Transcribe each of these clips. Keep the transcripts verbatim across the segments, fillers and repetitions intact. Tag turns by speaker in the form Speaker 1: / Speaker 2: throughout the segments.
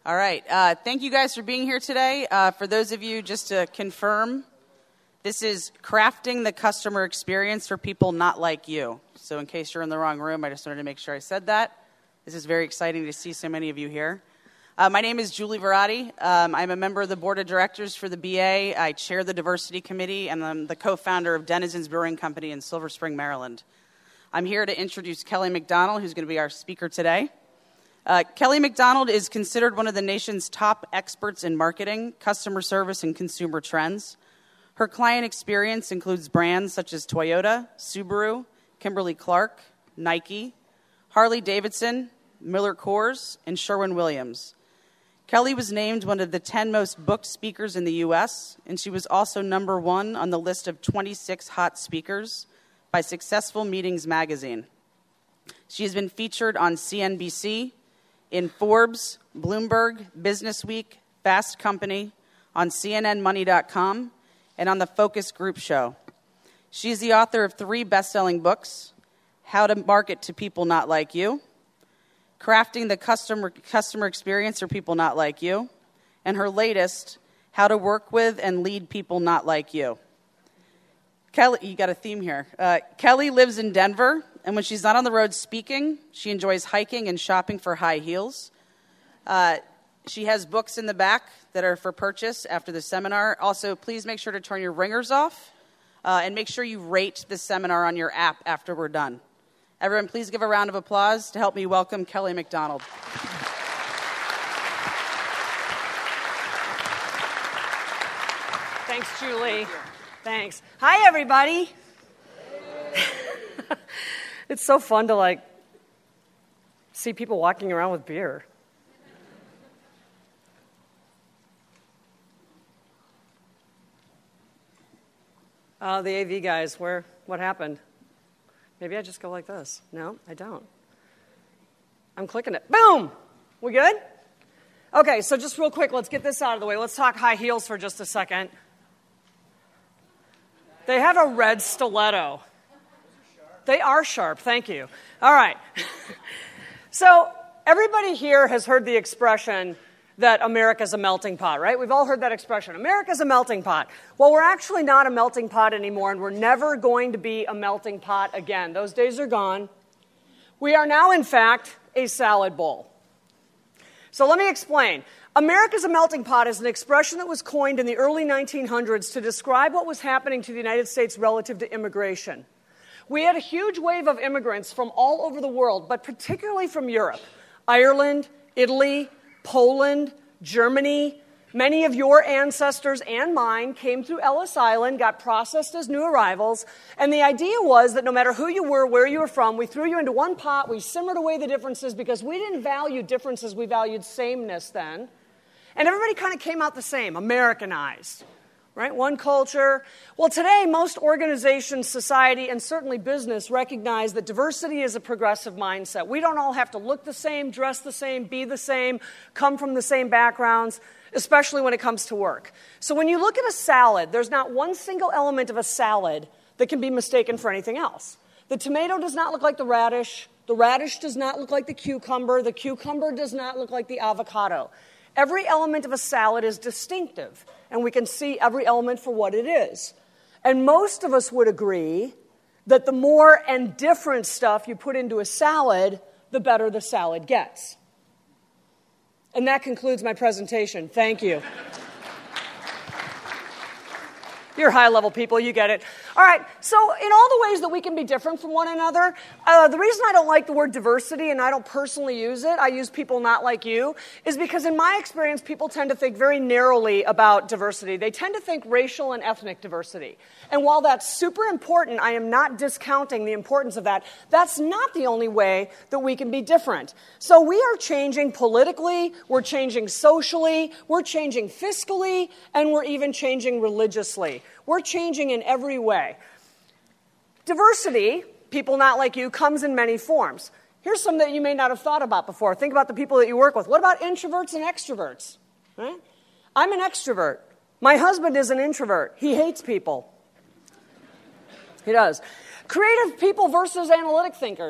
Speaker 1: All right. Uh, thank you guys for being here today. Uh, for those of you, just to confirm, this is crafting the customer experience for people not like you. So in case you're in the wrong room, I just wanted to make sure I said that. This is very exciting to see so many of you here. Uh, my name is Julie Verratti. Um, I'm a member of the board of directors for the B A. I chair the diversity committee, and I'm the co-founder of Denizens Brewing Company in Silver Spring, Maryland. I'm here to introduce Kelly McDonald, who's going to be our speaker today. Uh, Kelly McDonald is considered one of the nation's top experts in marketing, customer service, and consumer trends. Her client experience includes brands such as Toyota, Subaru, Kimberly-Clark, Nike, Harley-Davidson, Miller Coors, and Sherwin-Williams. Kelly was named one of the ten most booked speakers in the U S, and she was also number one on the list of twenty-six hot speakers by Successful Meetings magazine. She has been featured on C N B C, in Forbes, Bloomberg, Business Week, Fast Company, on C N N Money dot com, and on the Focus Group show. She is the author of three best-selling books: How to Market to People Not Like You, Crafting the Customer Customer Experience for People Not Like You, and her latest, How to Work With and Lead People Not Like You. Kelly, you got a theme here. Uh, Kelly lives in Denver, and when she's not on the road speaking, she enjoys hiking and shopping for high heels. Uh, she has books in the back that are for purchase after the seminar. Also, please make sure to turn your ringers off, uh, and make sure you rate the seminar on your app after we're done. Everyone, please give a round of applause to help me welcome Kelly McDonald.
Speaker 2: Thanks, Julie. Thanks. Hi, everybody. It's so fun to, like, see people walking around with beer. Uh, the A V guys, where? What happened? Maybe I just go like this. No, I don't. I'm clicking it. Boom! We good? Okay, so just real quick, let's get this out of the way. Let's talk high heels for just a second. They have a red stiletto. They are sharp, thank you. All right. So everybody here has heard the expression that America's a melting pot, right? We've all heard that expression. America's a melting pot. Well, we're actually not a melting pot anymore, and we're never going to be a melting pot again. Those days are gone. We are now, in fact, a salad bowl. So let me explain. America's a melting pot is an expression that was coined in the early nineteen hundreds to describe what was happening to the United States relative to immigration. We had a huge wave of immigrants from all over the world, but particularly from Europe, Ireland, Italy, Poland, Germany. Many of your ancestors and mine came through Ellis Island, got processed as new arrivals, and the idea was that no matter who you were, where you were from, we threw you into one pot, we simmered away the differences because we didn't value differences, we valued sameness then. And everybody kind of came out the same, Americanized, right? One culture. Well, today, most organizations, society, and certainly business recognize that diversity is a progressive mindset. We don't all have to look the same, dress the same, be the same, come from the same backgrounds, especially when it comes to work. So when you look at a salad, there's not one single element of a salad that can be mistaken for anything else. The tomato does not look like the radish. The radish does not look like the cucumber. The cucumber does not look like the avocado. Every element of a salad is distinctive, and we can see every element for what it is. And most of us would agree that the more and different stuff you put into a salad, the better the salad gets. And that concludes my presentation. Thank you. You're high-level people, you get it. All right, so in all the ways that we can be different from one another, uh, the reason I don't like the word diversity, and I don't personally use it, I use people not like you, is because in my experience, people tend to think very narrowly about diversity. They tend to think racial and ethnic diversity. And while that's super important, I am not discounting the importance of that. That's not the only way that we can be different. So we are changing politically, we're changing socially, we're changing fiscally, and we're even changing religiously. We're changing in every way. Diversity, people not like you, comes in many forms. Here's some that you may not have thought about before. Think about the people that you work with. What about introverts and extroverts? Right? I'm an extrovert. My husband is an introvert. He hates people. He does. Creative people versus analytic thinkers.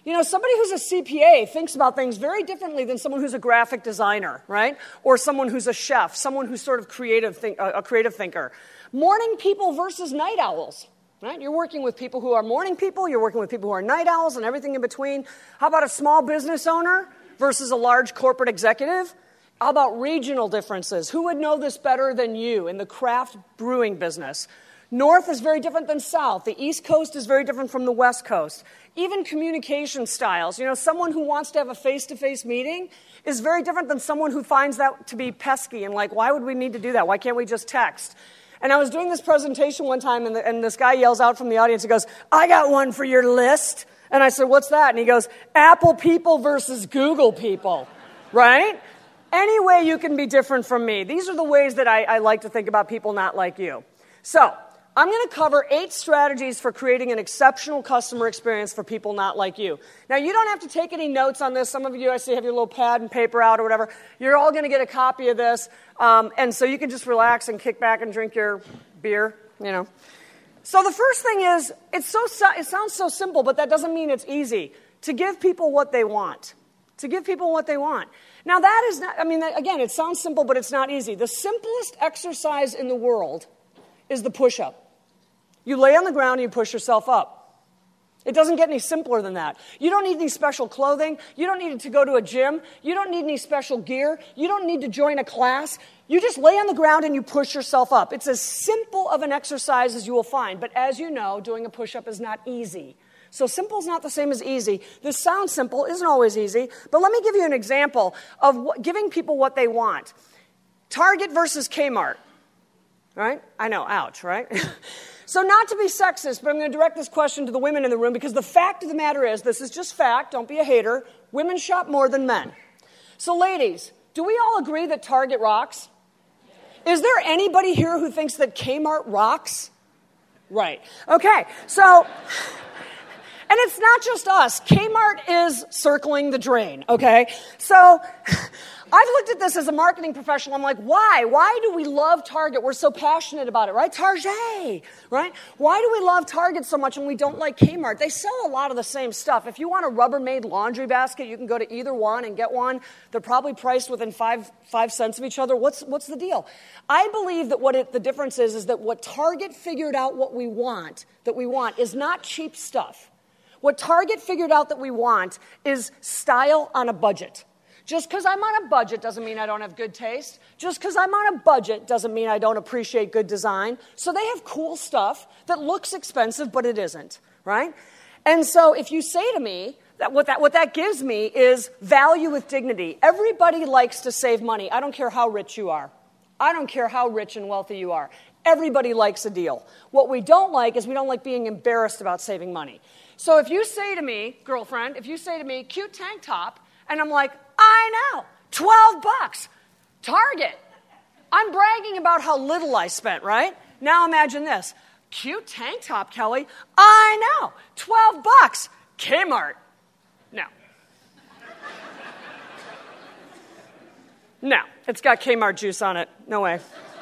Speaker 2: You know, somebody who's a C P A thinks about things very differently than someone who's a graphic designer, right? Or someone who's a chef, someone who's sort of creative, think, uh, a creative thinker. Morning people versus night owls, right? You're working with people who are morning people, you're working with people who are night owls, and everything in between. How about a small business owner versus a large corporate executive? How about regional differences? Who would know this better than you in the craft brewing business? North is very different than South. The East Coast is very different from the West Coast. Even communication styles. You know, someone who wants to have a face-to-face meeting is very different than someone who finds that to be pesky and like, why would we need to do that? Why can't we just text? And I was doing this presentation one time, and, the, and this guy yells out from the audience, he goes, I got one for your list. And I said, what's that? And he goes, Apple people versus Google people, right? Any way you can be different from me. These are the ways that I, I like to think about people not like you. So I'm going to cover eight strategies for creating an exceptional customer experience for people not like you. Now, you don't have to take any notes on this. Some of you, I see, have your little pad and paper out or whatever. You're all going to get a copy of this. Um, and so you can just relax and kick back and drink your beer, you know. So the first thing is, it's so it sounds so simple, but that doesn't mean it's easy. To give people what they want. To give people what they want. Now, that is not, I mean, again, it sounds simple, but it's not easy. The simplest exercise in the world is the push-up. You lay on the ground and you push yourself up. It doesn't get any simpler than that. You don't need any special clothing. You don't need to go to a gym. You don't need any special gear. You don't need to join a class. You just lay on the ground and you push yourself up. It's as simple of an exercise as you will find. But as you know, doing a push-up is not easy. So simple is not the same as easy. This sounds simple, isn't always easy. But let me give you an example of what, giving people what they want. Target versus Kmart. Right? I know, ouch, right? So not to be sexist, but I'm going to direct this question to the women in the room because the fact of the matter is, this is just fact, don't be a hater, women shop more than men. So ladies, do we all agree that Target rocks? Is there anybody here who thinks that Kmart rocks? Right. Okay, so, and it's not just us. Kmart is circling the drain, okay? So I've looked at this as a marketing professional. I'm like, why? Why do we love Target? We're so passionate about it, right? Target, right? Why do we love Target so much and we don't like Kmart? They sell a lot of the same stuff. If you want a Rubbermaid laundry basket, you can go to either one and get one. They're probably priced within five five cents of each other. What's what's the deal? I believe that what it, the difference is is that what Target figured out what we want, that we want, is not cheap stuff. What Target figured out that we want is style on a budget. Just because I'm on a budget doesn't mean I don't have good taste. Just because I'm on a budget doesn't mean I don't appreciate good design. So they have cool stuff that looks expensive, but it isn't, right? And so if you say to me, that what that what that gives me is value with dignity. Everybody likes to save money. I don't care how rich you are. I don't care how rich and wealthy you are. Everybody likes a deal. What we don't like is we don't like being embarrassed about saving money. So if you say to me, girlfriend, if you say to me, cute tank top, and I'm like, I know, twelve bucks, Target. I'm bragging about how little I spent, right? Now imagine this. Cute tank top, Kelly. I know, twelve bucks, Kmart. No. No, it's got Kmart juice on it. No way.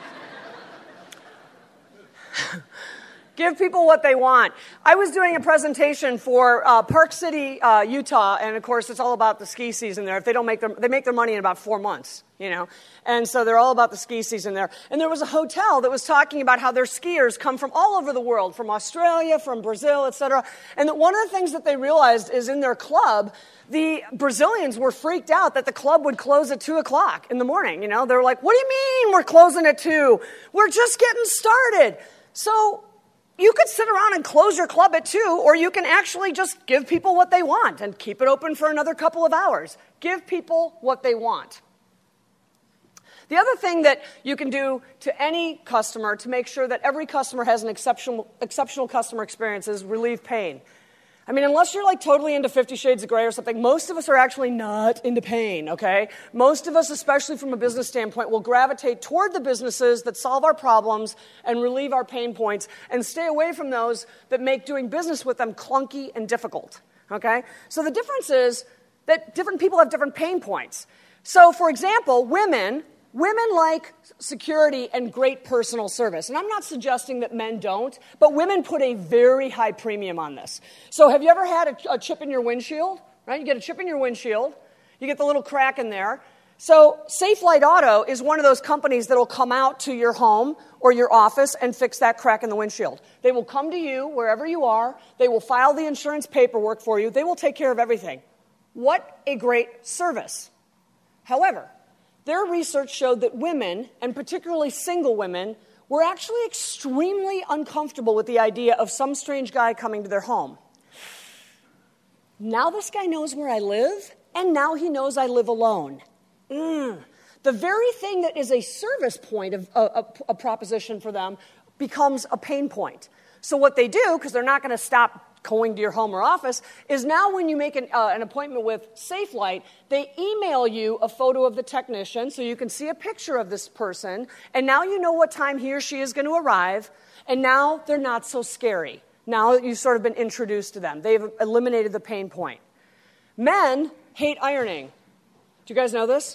Speaker 2: Give people what they want. I was doing a presentation for uh, Park City, uh, Utah, and of course it's all about the ski season there. If they don't make their, they make their money in about four months, you know, and so they're all about the ski season there. And there was a hotel that was talking about how their skiers come from all over the world, from Australia, from Brazil, et cetera. And that one of the things that they realized is in their club, the Brazilians were freaked out that the club would close at two o'clock in the morning. You know, they're like, "What do you mean we're closing at two? We're just getting started." So you could sit around and close your club at two, or you can actually just give people what they want and keep it open for another couple of hours. Give people what they want. The other thing that you can do to any customer to make sure that every customer has an exceptional, exceptional customer experience is relieve pain. I mean, unless you're like totally into Fifty Shades of Grey or something, most of us are actually not into pain, okay? Most of us, especially from a business standpoint, will gravitate toward the businesses that solve our problems and relieve our pain points and stay away from those that make doing business with them clunky and difficult, okay? So the difference is that different people have different pain points. So, for example, women Women like security and great personal service. And I'm not suggesting that men don't, but women put a very high premium on this. So have you ever had a, a chip in your windshield? Right? You get a chip in your windshield. You get the little crack in there. So Safelite Auto is one of those companies that will come out to your home or your office and fix that crack in the windshield. They will come to you wherever you are. They will file the insurance paperwork for you. They will take care of everything. What a great service. However, their research showed that women, and particularly single women, were actually extremely uncomfortable with the idea of some strange guy coming to their home. Now this guy knows where I live, and now he knows I live alone. Mm. The very thing that is a service point of a, a, a proposition for them becomes a pain point. So what they do, because they're not going to stop going to your home or office, is now when you make an, uh, an appointment with Safelite, they email you a photo of the technician so you can see a picture of this person, and now you know what time he or she is going to arrive, and now they're not so scary. Now you've sort of been introduced to them. They've eliminated the pain point. Men hate ironing. Do you guys know this?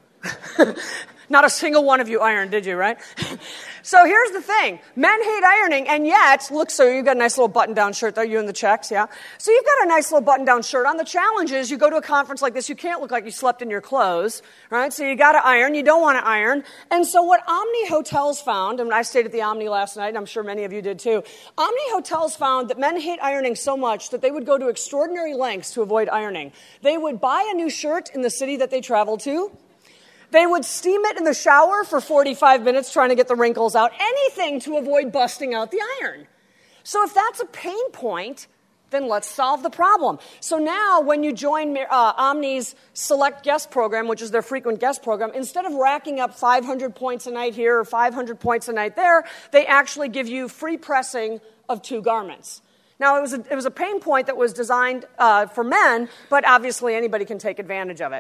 Speaker 2: Not a single one of you ironed, did you, right? So here's the thing. Men hate ironing, and yet, look, so you've got a nice little button-down shirt there, you in the checks, yeah? So you've got a nice little button-down shirt on. The challenge is you go to a conference like this, you can't look like you slept in your clothes, right? So you got to iron. You don't want to iron. And so what Omni Hotels found, and I stayed at the Omni last night, and I'm sure many of you did too, Omni Hotels found that men hate ironing so much that they would go to extraordinary lengths to avoid ironing. They would buy a new shirt in the city that they traveled to. They would steam it in the shower for forty-five minutes trying to get the wrinkles out, anything to avoid busting out the iron. So if that's a pain point, then let's solve the problem. So now when you join uh, Omni's Select Guest program, which is their frequent guest program, instead of racking up five hundred points a night here or five hundred points a night there, they actually give you free pressing of two garments. Now, it was a, it was a pain point that was designed uh, for men, but obviously anybody can take advantage of it.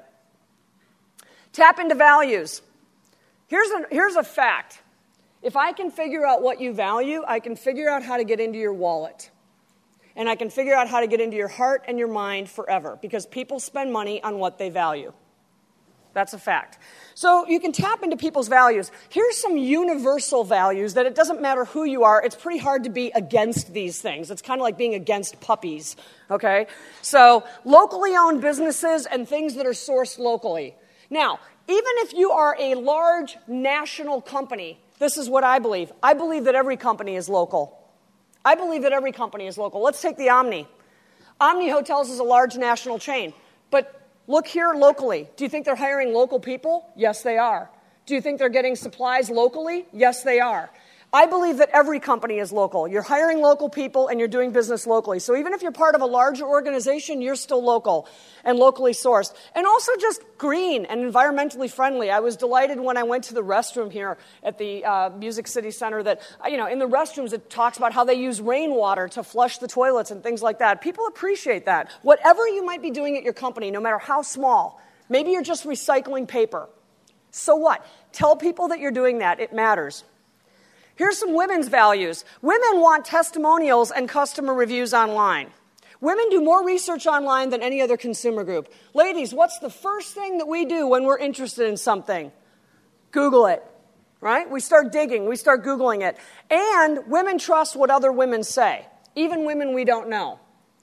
Speaker 2: Tap into values. Here's a, here's a fact. If I can figure out what you value, I can figure out how to get into your wallet. And I can figure out how to get into your heart and your mind forever, because people spend money on what they value. That's a fact. So you can tap into people's values. Here's some universal values that it doesn't matter who you are. It's pretty hard to be against these things. It's kind of like being against puppies, okay? So locally owned businesses and things that are sourced locally. Now, even if you are a large national company, this is what I believe. I believe that every company is local. I believe that every company is local. Let's take the Omni. Omni Hotels is a large national chain. But look here locally. Do you think they're hiring local people? Yes, they are. Do you think they're getting supplies locally? Yes, they are. I believe that every company is local. You're hiring local people and you're doing business locally. So even if you're part of a larger organization, you're still local and locally sourced. And also just green and environmentally friendly. I was delighted when I went to the restroom here at the uh, Music City Center that, you know, in the restrooms it talks about how they use rainwater to flush the toilets and things like that. People appreciate that. Whatever you might be doing at your company, no matter how small, maybe you're just recycling paper. So what? Tell people that you're doing that. It matters. Here's some women's values. Women want testimonials and customer reviews online. Women do more research online than any other consumer group. Ladies, what's the first thing that we do when we're interested in something? Google it, right? We start digging. We start Googling it. And women trust what other women say, even women we don't know.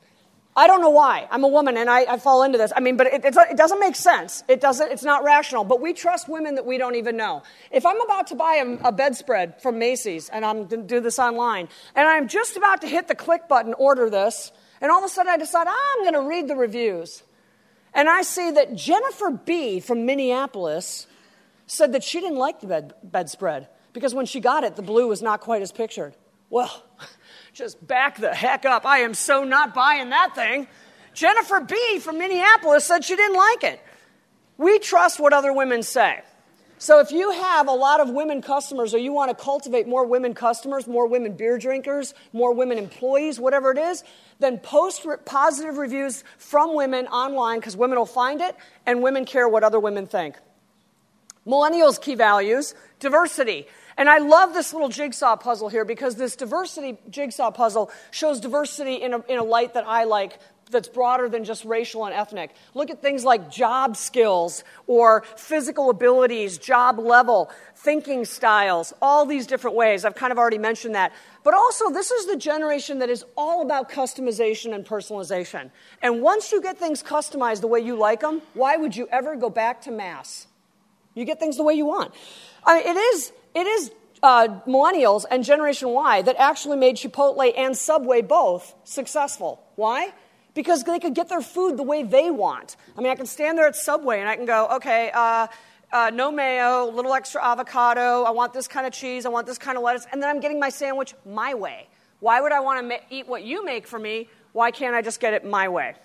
Speaker 2: I don't know why. I'm a woman, and I, I fall into this. I mean, but it, it's, it doesn't make sense. It doesn't. It's not rational. But we trust women that we don't even know. If I'm about to buy a, a bedspread from Macy's, and I'm going to do this online, and I'm just about to hit the click button, order this, and all of a sudden I decide, ah, I'm going to read the reviews. And I see that Jennifer B. from Minneapolis said that she didn't like the bed, bedspread because when she got it, the blue was not quite as pictured. Well, just back the heck up. I am so not buying that thing. Jennifer B. from Minneapolis said she didn't like it. We trust what other women say. So if you have a lot of women customers or you want to cultivate more women customers, more women beer drinkers, more women employees, whatever it is, then post re- positive reviews from women online because women will find it and women care what other women think. Millennials' key values, diversity. And I love this little jigsaw puzzle here because this diversity jigsaw puzzle shows diversity in a, in a light that I like that's broader than just racial and ethnic. Look at things like job skills or physical abilities, job level, thinking styles, all these different ways. I've kind of already mentioned that. But also, this is the generation that is all about customization and personalization. And once you get things customized the way you like them, why would you ever go back to mass? You get things the way you want. I mean, it is, it is uh, millennials and Generation Y that actually made Chipotle and Subway both successful. Why? Because they could get their food the way they want. I mean, I can stand there at Subway and I can go, okay, uh, uh, no mayo, a little extra avocado, I want this kind of cheese, I want this kind of lettuce, and then I'm getting my sandwich my way. Why would I want to ma- eat what you make for me? Why can't I just get it my way?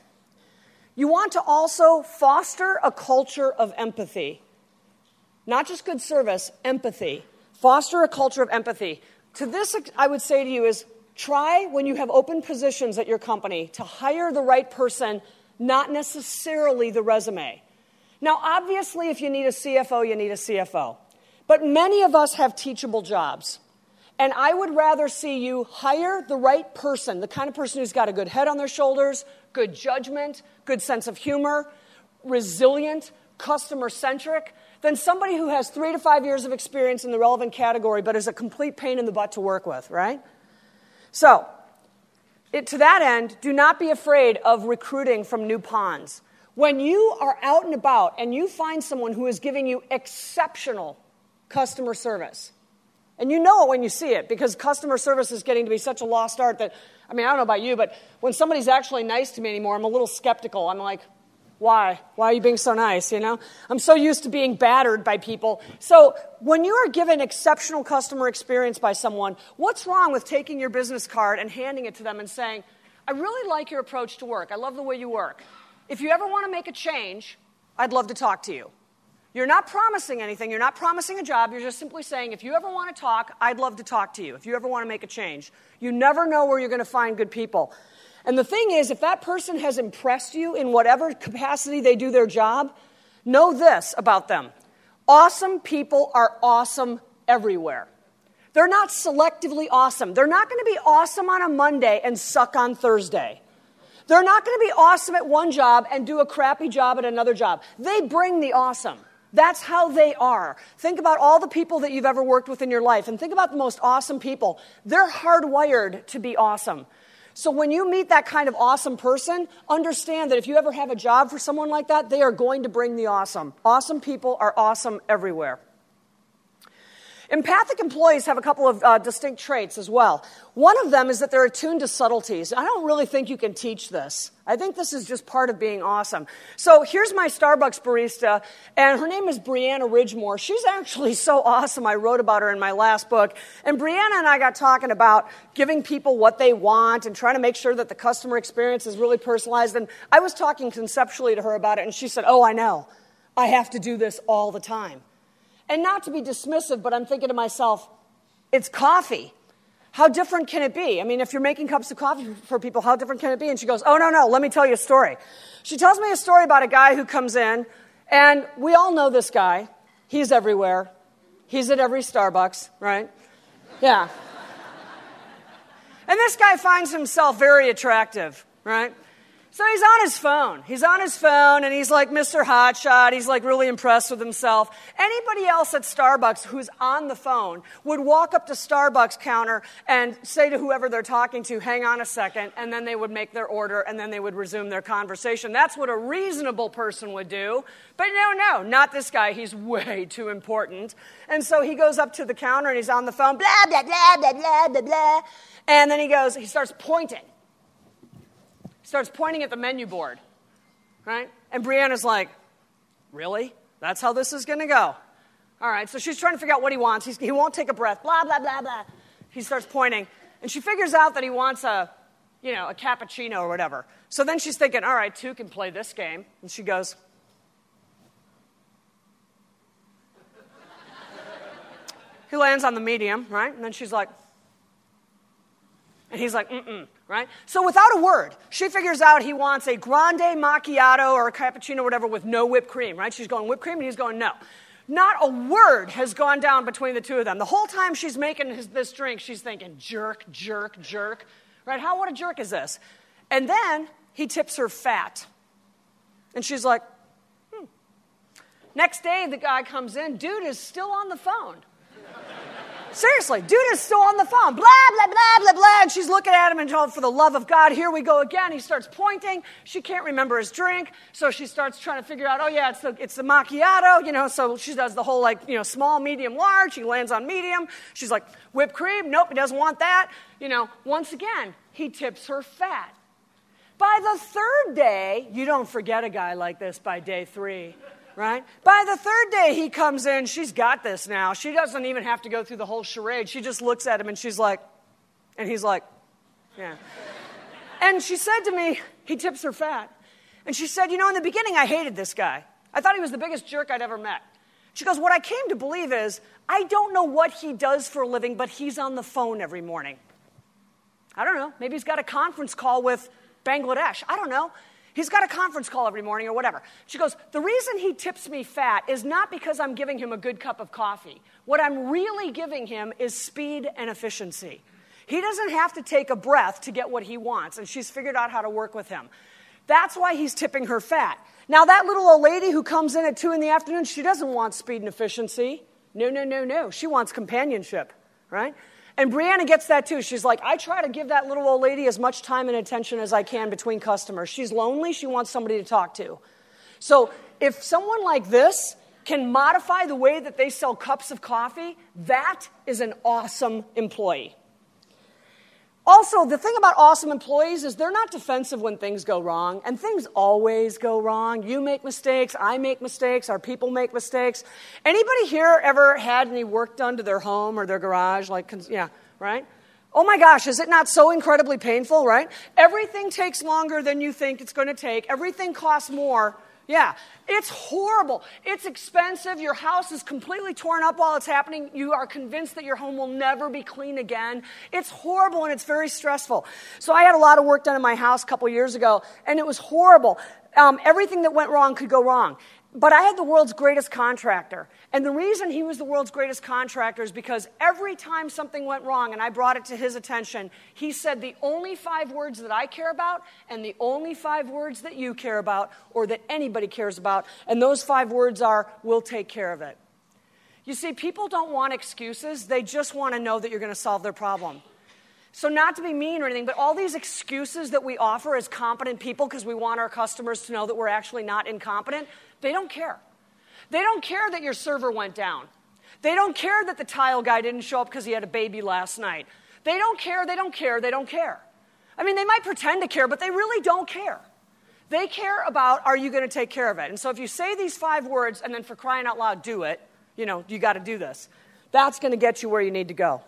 Speaker 2: You want to also foster a culture of empathy. Not just good service, empathy. Foster a culture of empathy. To this, I would say to you is, try, when you have open positions at your company, to hire the right person, not necessarily the resume. Now, obviously, if you need a C F O, you need a C F O. But many of us have teachable jobs. And I would rather see you hire the right person, the kind of person who's got a good head on their shoulders, good judgment, good sense of humor, resilient, customer-centric, than somebody who has three to five years of experience in the relevant category but is a complete pain in the butt to work with, right? So, it, to that end, do not be afraid of recruiting from new ponds. When you are out and about and you find someone who is giving you exceptional customer service, and you know it when you see it, because customer service is getting to be such a lost art that, I mean, I don't know about you, but when somebody's actually nice to me anymore, I'm a little skeptical. I'm like, why? Why are you being so nice, you know? I'm so used to being battered by people. So when you are given exceptional customer experience by someone, what's wrong with taking your business card and handing it to them and saying, I really like your approach to work. I love the way you work. If you ever want to make a change, I'd love to talk to you. You're not promising anything. You're not promising a job. You're just simply saying, if you ever want to talk, I'd love to talk to you. If you ever want to make a change. You never know where you're going to find good people. And the thing is, if that person has impressed you in whatever capacity they do their job, know this about them. Awesome people are awesome everywhere. They're not selectively awesome. They're not going to be awesome on a Monday and suck on Thursday. They're not going to be awesome at one job and do a crappy job at another job. They bring the awesome. That's how they are. Think about all the people that you've ever worked with in your life, and think about the most awesome people. They're hardwired to be awesome. So when you meet that kind of awesome person, understand that if you ever have a job for someone like that, they are going to bring the awesome. Awesome people are awesome everywhere. Empathic employees have a couple of uh, distinct traits as well. One of them is that they're attuned to subtleties. I don't really think you can teach this. I think this is just part of being awesome. So here's my Starbucks barista, and her name is Brianna Ridgemore. She's actually so awesome. I wrote about her in my last book. And Brianna and I got talking about giving people what they want and trying to make sure that the customer experience is really personalized. And I was talking conceptually to her about it, and she said, oh, I know. I have to do this all the time. And not to be dismissive, but I'm thinking to myself, it's coffee. How different can it be? I mean, if you're making cups of coffee for people, how different can it be? And she goes, oh, no, no, let me tell you a story. She tells me a story about a guy who comes in, and we all know this guy. He's everywhere. He's at every Starbucks, right? Yeah. And this guy finds himself very attractive, right? So he's on his phone. He's on his phone, and he's like Mister Hotshot. He's like really impressed with himself. Anybody else at Starbucks who's on the phone would walk up to Starbucks counter and say to whoever they're talking to, hang on a second, and then they would make their order, and then they would resume their conversation. That's what a reasonable person would do. But no, no, not this guy. He's way too important. And so he goes up to the counter, and he's on the phone, blah, blah, blah, blah, blah, blah, blah. And then he goes, he starts pointing. Starts pointing at the menu board, right? And Brianna's like, really? That's how this is going to go? All right, so she's trying to figure out what he wants. He's, he won't take a breath, blah, blah, blah, blah. He starts pointing, and she figures out that he wants a, you know, a cappuccino or whatever. So then she's thinking, all right, two can play this game. And she goes, he lands on the medium, right? And then she's like, and he's like, mm-mm, right? So without a word, she figures out he wants a grande macchiato or a cappuccino or whatever with no whipped cream, right? She's going whipped cream, and he's going no. Not a word has gone down between the two of them. The whole time she's making his, this drink, she's thinking, jerk, jerk, jerk, right? How, what a jerk is this? And then he tips her fat. And she's like, hmm. Next day, the guy comes in. Dude is still on the phone. Seriously, dude is still on the phone. Blah, blah, blah, blah, blah. And she's looking at him and, oh, for the love of God, here we go again. He starts pointing. She can't remember his drink. So she starts trying to figure out, oh, yeah, it's the, it's the macchiato. You know, so she does the whole, like, you know, small, medium, large. He lands on medium. She's like, whipped cream. Nope, he doesn't want that. You know, once again, he tips her fat. By the third day, you don't forget a guy like this by day three. Right? By the third day he comes in, she's got this now. She doesn't even have to go through the whole charade. She just looks at him and she's like, and he's like, yeah. And she said to me, he tips her fat. And she said, you know, in the beginning I hated this guy. I thought he was the biggest jerk I'd ever met. She goes, what I came to believe is, I don't know what he does for a living, but he's on the phone every morning. I don't know. Maybe he's got a conference call with Bangladesh. I don't know. He's got a conference call every morning or whatever. She goes, the reason he tips me fat is not because I'm giving him a good cup of coffee. What I'm really giving him is speed and efficiency. He doesn't have to take a breath to get what he wants, and she's figured out how to work with him. That's why he's tipping her fat. Now, that little old lady who comes in at two in the afternoon, she doesn't want speed and efficiency. No, no, no, no. She wants companionship, right? And Brianna gets that too. She's like, I try to give that little old lady as much time and attention as I can between customers. She's lonely. She wants somebody to talk to. So if someone like this can modify the way that they sell cups of coffee, that is an awesome employee. Also, the thing about awesome employees is they're not defensive when things go wrong, and things always go wrong. You make mistakes, I make mistakes, our people make mistakes. Anybody here ever had any work done to their home or their garage? Like, yeah, right? Oh my gosh, is it not so incredibly painful, right? Everything takes longer than you think it's going to take. Everything costs more. Yeah, it's horrible. It's expensive. Your house is completely torn up while it's happening. You are convinced that your home will never be clean again. It's horrible and it's very stressful. So I had a lot of work done in my house a couple years ago, and it was horrible. Um, everything that went wrong could go wrong. But I had the world's greatest contractor. And the reason he was the world's greatest contractor is because every time something went wrong and I brought it to his attention, he said the only five words that I care about and the only five words that you care about or that anybody cares about, and those five words are, we'll take care of it. You see, people don't want excuses. They just want to know that you're going to solve their problem. So not to be mean or anything, but all these excuses that we offer as competent people because we want our customers to know that we're actually not incompetent, they don't care. They don't care that your server went down. They don't care that the tile guy didn't show up because he had a baby last night. They don't care, they don't care, they don't care. I mean, they might pretend to care, but they really don't care. They care about, are you going to take care of it? And so if you say these five words and then for crying out loud, do it, you know, you got to do this, that's going to get you where you need to go.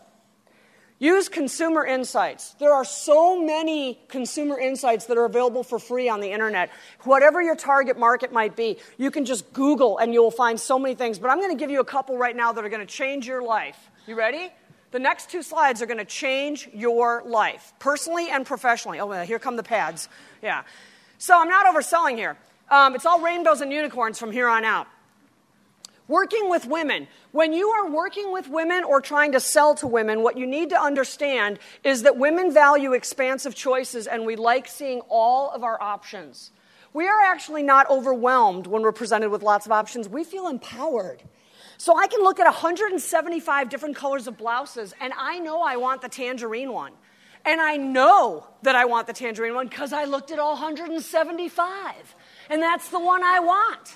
Speaker 2: Use consumer insights. There are so many consumer insights that are available for free on the internet. Whatever your target market might be, you can just Google and you'll find so many things. But I'm going to give you a couple right now that are going to change your life. You ready? The next two slides are going to change your life, personally and professionally. Oh, here come the pads. Yeah. So I'm not overselling here. Um, it's all rainbows and unicorns from here on out. Working with women. When you are working with women or trying to sell to women, what you need to understand is that women value expansive choices and we like seeing all of our options. We are actually not overwhelmed when we're presented with lots of options. We feel empowered. So I can look at one hundred seventy-five different colors of blouses and I know I want the tangerine one. And I know that I want the tangerine one because I looked at all one hundred seventy-five. And that's the one I want.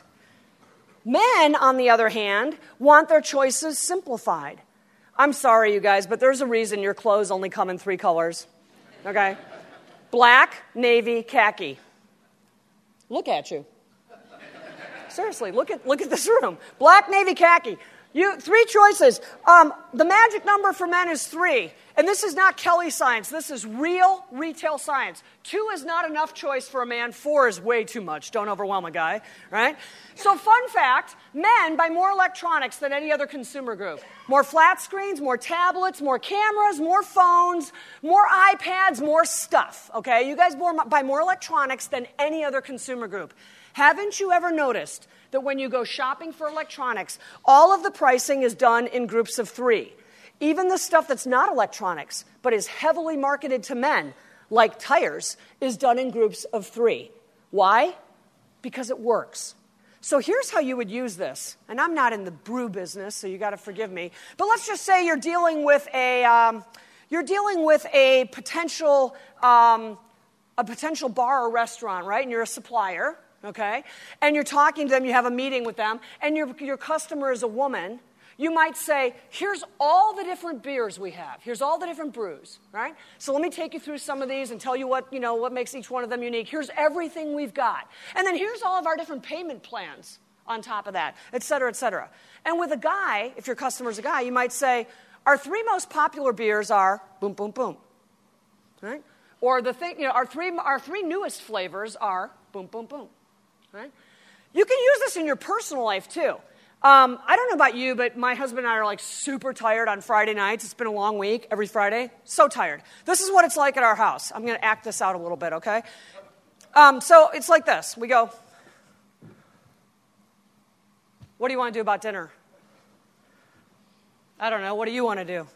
Speaker 2: Men, on the other hand, want their choices simplified. I'm sorry, you guys, but there's a reason your clothes only come in three colors, okay? Black, navy, khaki. Look at you. Seriously, look at look at this room. Black, navy, khaki. You, three choices. Um, the magic number for men is three. And this is not Kelly science. This is real retail science. Two is not enough choice for a man. Four is way too much. Don't overwhelm a guy, right? So fun fact, men buy more electronics than any other consumer group. More flat screens, more tablets, more cameras, more phones, more iPads, more stuff, okay? You guys buy more electronics than any other consumer group. Haven't you ever noticed that when you go shopping for electronics, all of the pricing is done in groups of three? Even the stuff that's not electronics, but is heavily marketed to men, like tires, is done in groups of three. Why? Because it works. So here's how you would use this. And I'm not in the brew business, so you got to forgive me. But let's just say you're dealing with a um, you're dealing with a potential um, a potential bar or restaurant, right? And you're a supplier, okay? And you're talking to them. You have a meeting with them, and your your customer is a woman. You might say, here's all the different beers we have. Here's all the different brews, right? So let me take you through some of these and tell you what, you know, what makes each one of them unique. Here's everything we've got. And then here's all of our different payment plans on top of that, et cetera, et cetera. And with a guy, if your customer's a guy, you might say, our three most popular beers are boom, boom, boom, right? Or the thing, you know, our three, our three newest flavors are boom, boom, boom, right? You can use this in your personal life, too. Um, I don't know about you, but my husband and I are like super tired on Friday nights. It's been a long week, every Friday. So tired. This is what it's like at our house. I'm going to act this out a little bit, okay? Um, so it's like this. We go, what do you want to do about dinner? I don't know. What do you want to do?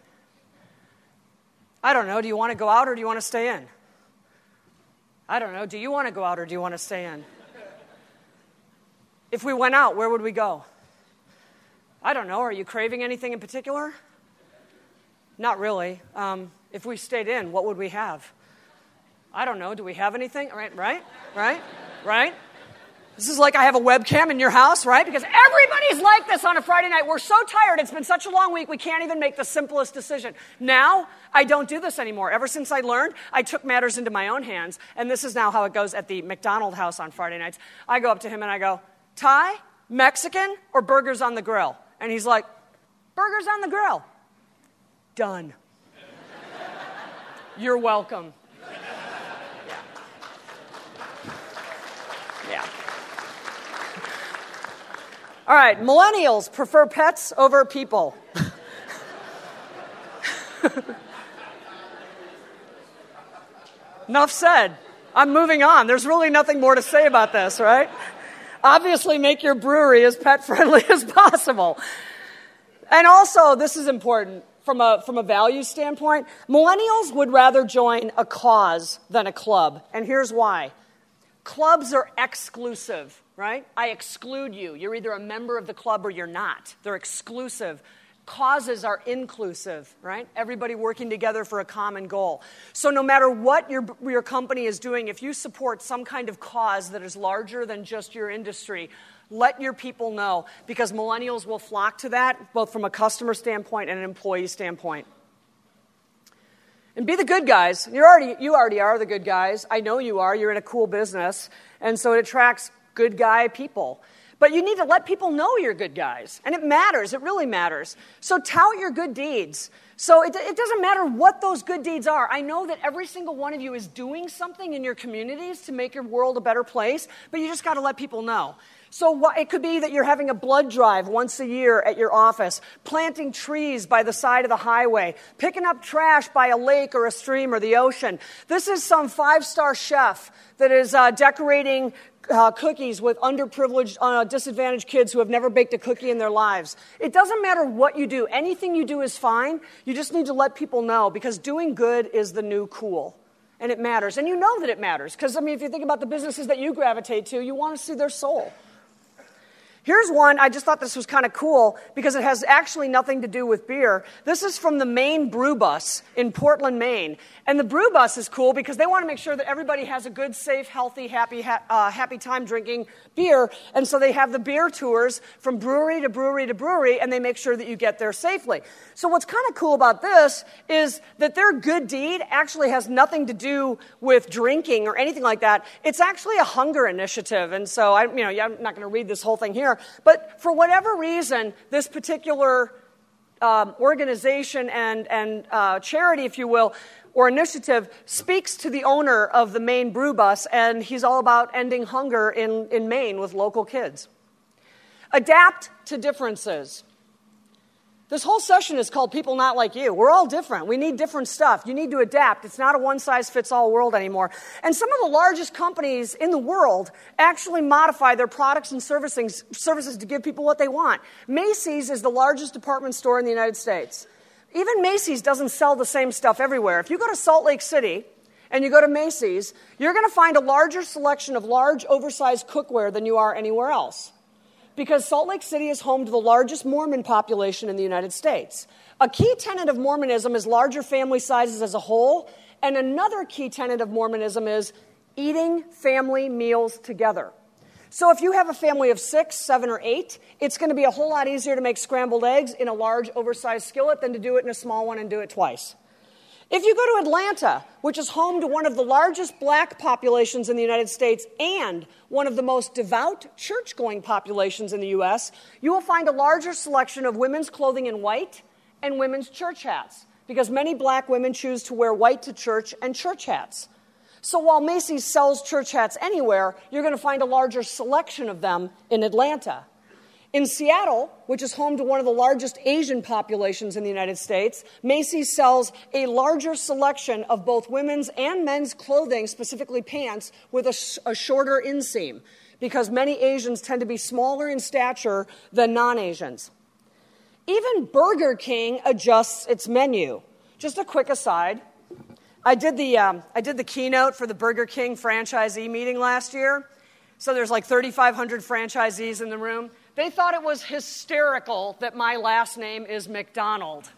Speaker 2: I don't know. Do you want to go out or do you want to stay in? I don't know. Do you want to go out or do you want to stay in? If we went out, where would we go? I don't know. Are you craving anything in particular? Not really. Um, if we stayed in, what would we have? I don't know. Do we have anything? Right, right, right, right? This is like I have a webcam in your house, right? Because everybody's like this on a Friday night. We're so tired. It's been such a long week, we can't even make the simplest decision. Now, I don't do this anymore. Ever since I learned, I took matters into my own hands. And this is now how it goes at the McDonald house on Friday nights. I go up to him and I go, Thai, Mexican, or burgers on the grill? And he's like, burgers on the grill. Done. You're welcome. Yeah. Yeah. All right, millennials prefer pets over people. Enough said. I'm moving on. There's really nothing more to say about this, right? Obviously, make your brewery as pet-friendly as possible. And also, this is important from a, from a value standpoint. Millennials would rather join a cause than a club. And here's why. Clubs are exclusive, right? I exclude you. You're either a member of the club or you're not. They're exclusive. Causes are inclusive, right? Everybody working together for a common goal. So no matter what your, your company is doing, if you support some kind of cause that is larger than just your industry, let your people know, because millennials will flock to that, both from a customer standpoint and an employee standpoint. And be the good guys. You're already, you already are the good guys. I know you are. You're in a cool business. And so it attracts good guy people. But you need to let people know you're good guys. And it matters. It really matters. So tout your good deeds. So it, it doesn't matter what those good deeds are. I know that every single one of you is doing something in your communities to make your world a better place, but you just got to let people know. So what, it could be that you're having a blood drive once a year at your office, planting trees by the side of the highway, picking up trash by a lake or a stream or the ocean. This is some five-star chef that is uh, decorating Uh, cookies with underprivileged, uh, disadvantaged kids who have never baked a cookie in their lives. It doesn't matter what you do. Anything you do is fine. You just need to let people know, because doing good is the new cool. And it matters. And you know that it matters. Because, I mean, if you think about the businesses that you gravitate to, you want to see their soul. Here's one. I just thought this was kind of cool because it has actually nothing to do with beer. This is from the Maine Brew Bus in Portland, Maine. And the Brew Bus is cool because they want to make sure that everybody has a good, safe, healthy, happy, ha- uh, happy time drinking beer. And so they have the beer tours from brewery to brewery to brewery, and they make sure that you get there safely. So what's kind of cool about this is that their good deed actually has nothing to do with drinking or anything like that. It's actually a hunger initiative. And so I, you know, I'm not going to read this whole thing here. But for whatever reason, this particular um, organization and, and uh, charity, if you will, or initiative speaks to the owner of the Maine Brew Bus, and he's all about ending hunger in, in Maine with local kids. Adapt to differences. This whole session is called People Not Like You. We're all different. We need different stuff. You need to adapt. It's not a one-size-fits-all world anymore. And some of the largest companies in the world actually modify their products and services, services to give people what they want. Macy's is the largest department store in the United States. Even Macy's doesn't sell the same stuff everywhere. If you go to Salt Lake City and you go to Macy's, you're going to find a larger selection of large, oversized cookware than you are anywhere else. Because Salt Lake City is home to the largest Mormon population in the United States. A key tenet of Mormonism is larger family sizes as a whole, and another key tenet of Mormonism is eating family meals together. So if you have a family of six, seven, or eight, it's going to be a whole lot easier to make scrambled eggs in a large, oversized skillet than to do it in a small one and do it twice. If you go to Atlanta, which is home to one of the largest black populations in the United States and one of the most devout church-going populations in the U S, you will find a larger selection of women's clothing in white and women's church hats, because many black women choose to wear white to church and church hats. So while Macy's sells church hats anywhere, you're going to find a larger selection of them in Atlanta. In Seattle, which is home to one of the largest Asian populations in the United States, Macy's sells a larger selection of both women's and men's clothing, specifically pants, with a, sh- a shorter inseam, because many Asians tend to be smaller in stature than non-Asians. Even Burger King adjusts its menu. Just a quick aside. I did the, um, I did the keynote for the Burger King franchisee meeting last year. So there's like thirty-five hundred franchisees in the room. They thought it was hysterical that my last name is McDonald.